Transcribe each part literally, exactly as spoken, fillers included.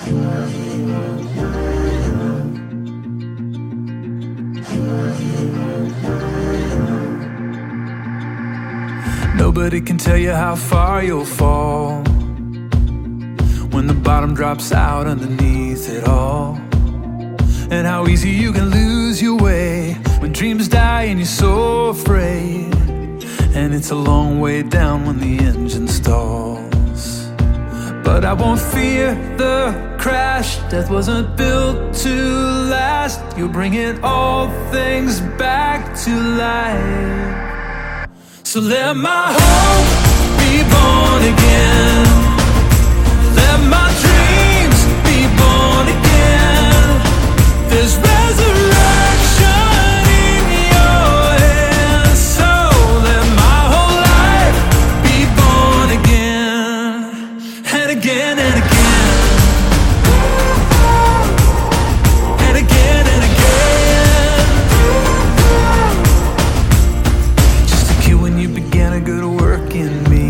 Nobody can tell you how far you'll fall when the bottom drops out underneath it all, and how easy you can lose your way when dreams die and you're so afraid. And it's a long way down when the engine stalls. But I won't fear the crash. Death wasn't built to last. You're bringing all things back to life. So let my hope be born again. Let my dreams be born again. There's resurrection in your hands. So let my whole life be born again, and again and again, and again and again. Just a kid when you began a good work in me.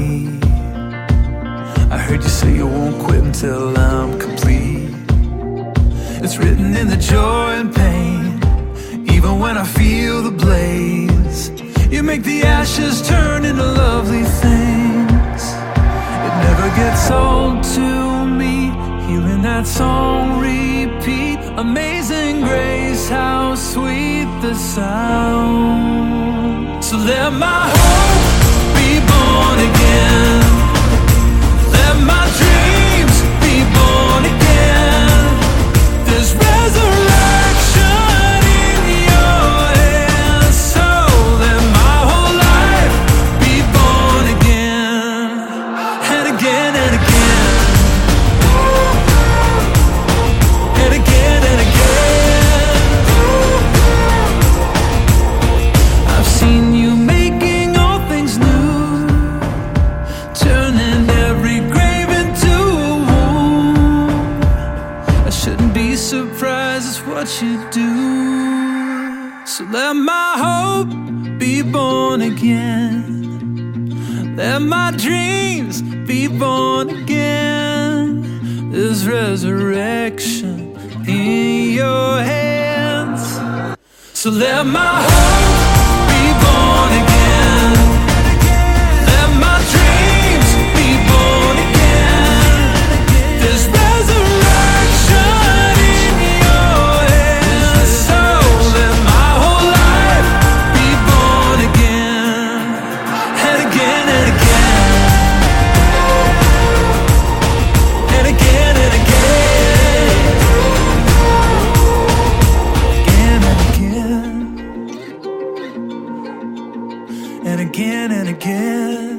I heard you say you won't quit until I'm complete. It's written in the joy and pain, even when I feel the blaze. You make the ashes turn into lovely things. It never gets old to me, hearing that song repeat. Amazing grace, how sweet the sound. So let my hope be born again. Let my dreams be born again. There's resurrection in your hands. So let my whole life be born again, and again and again, and again and again. I've seen you making all things new, turning every grave into a womb. I shouldn't be surprised, it's what you do. So let my hope be born again. Let my dreams be born again. There's resurrection in your hands. So let my hope be born again. Let my dreams be born again. There's resurrection in your hands. So let my whole life be born again, and again and again, and again and again, again and again, and again and again.